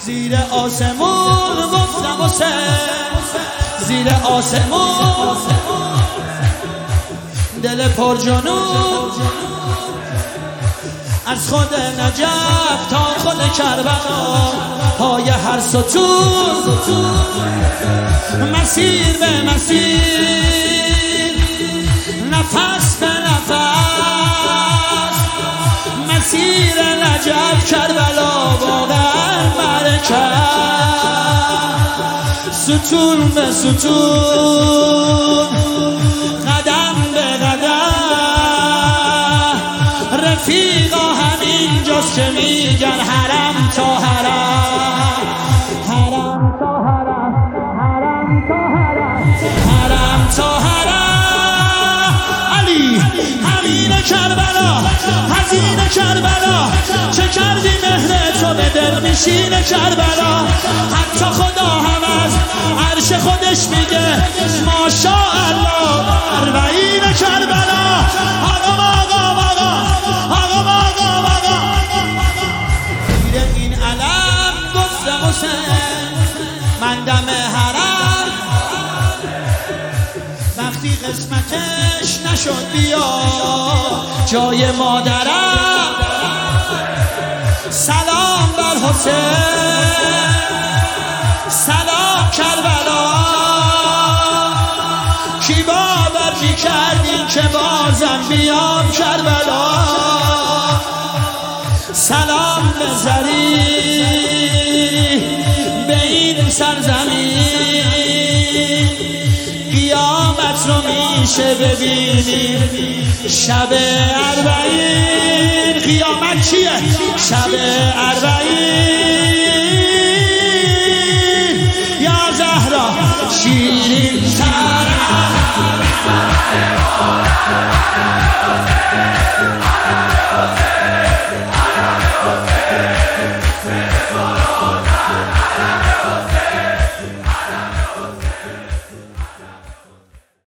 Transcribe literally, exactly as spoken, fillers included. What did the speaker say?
زیر آسمون گفتم حسین، زیر آسمون دل پر جنون از خود نجف تا خود کربلا، پای هر ستون مسیر به مسیر، نفس به نفس، مسیر نجف کربلا واقعا برکت، ستون به ستون قدم به قدم، رفیقا همینجاست که میگن حرم تا حرم، حرم تا حرم، حرم تا حرم، حرم تا حرم. علی همین کربلا، حزین کربلا، چه کردی مهر تو به دل میشین کربلا، حتی خدا هم از عرش خودش میگه ماشاءالله. اربعین کربلا، آقا آقا آقا آقا آقا آقا زیر این علم گفتم حسین من دم حرم، وقتی قسمتش نشد بیا جای مادرم، سلام بر حسین، سلام کربلا، کی باور می‌کردین که بازم بیام کربلا، سلام به زری به این سرزمین، قیامت رو میشه ببینیم شب اربعین. قیامت چیه؟ شب اربعین. یا زهرا شیرین تر